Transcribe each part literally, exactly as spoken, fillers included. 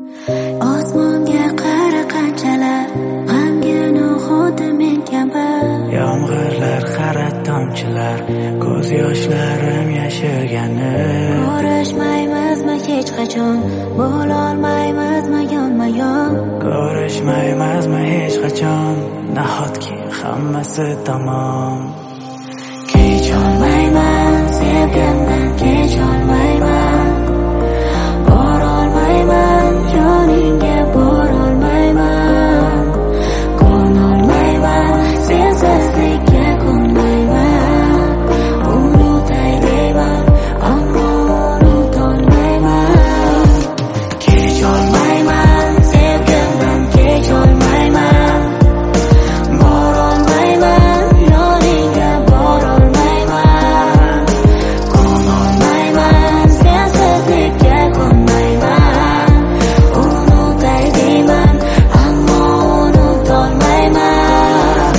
Osmonga qara qanchalar g'amgin xuddi men kabi. Yomg'irlar qara tomchilar ko'z yoshlarim yashirgani. Ko'rishmaymizmi hech qachon, bo'lolmaymizmi yonma-yon. Ko'rishmaymizmi hech qachon, nahotki hammasi tamom. Kecholmayman sevgimdan, kecholmayman. Borolmayman yoningga, borolmayman. Ko'nolmayman sensizlikka, ko'nmayman. Unutay deyman, ammo unutolmayman. Kecholmayman sevgimdan, kecholmayman. Borolmayman yoningga, borolmayman. Ko'nolmayman sensizlikka, ko'nmayman. Unutay deyman, ammo unutolmayman.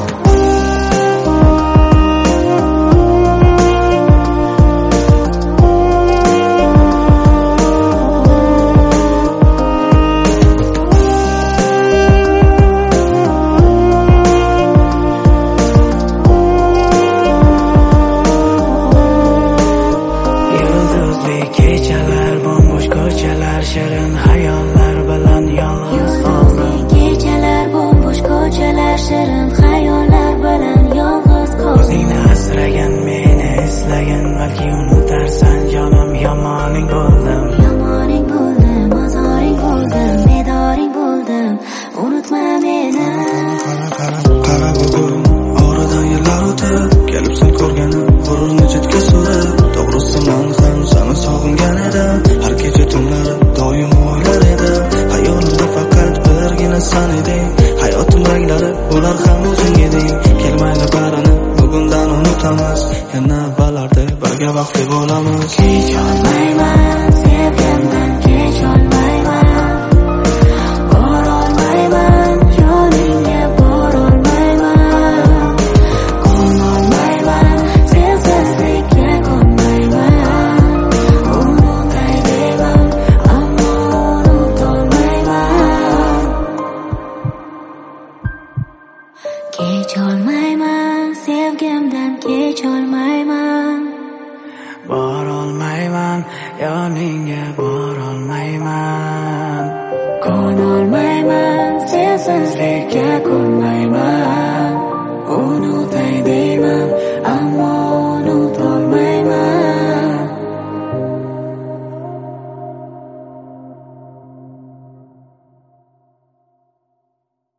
Yulduzli kechalar, bombo'sh ko'chalar, shirin xayollar bilan yolg'iz qoldim. Kechalar, bombo'sh ko'chalar, shirin xayollar bilan yolg'iz qoldim. O'zingni asragan, meni eslagan, balki unutarsan jonim, yomoning bo'ldim. Yomoning bo'ldim, ozoring bo'ldim, bedoring bo'ldim. Unutma meni. Qara bugun oradan yillar o'tib, kelibsan ko'rganim g'ururni chetga surib. To'g'risi men ham seni sog'ingan edim. Har kecha tunlari doim o'ylar edim. Hayolimda faqat birgina sen eding. Hayotim ranglari ular ham o'zing eding. Kelmaydi barini bugundan unutamiz. Yana balarda birga vaqtli bo'lamiz. Kecholmayman sevgimdan, kecholmayman. Borolmayman yoningga, borolmayman. Ko'nolmayman sensizlikka, ko'nmayman. Unutay deyman, ammo unutolmayman. Kecholmayman sevgimdan, kecholmayman. Borolmayman yoningga, borolmayman. Ko'nolmayman sensizlikka, ko'nmayman. Unutay deyman,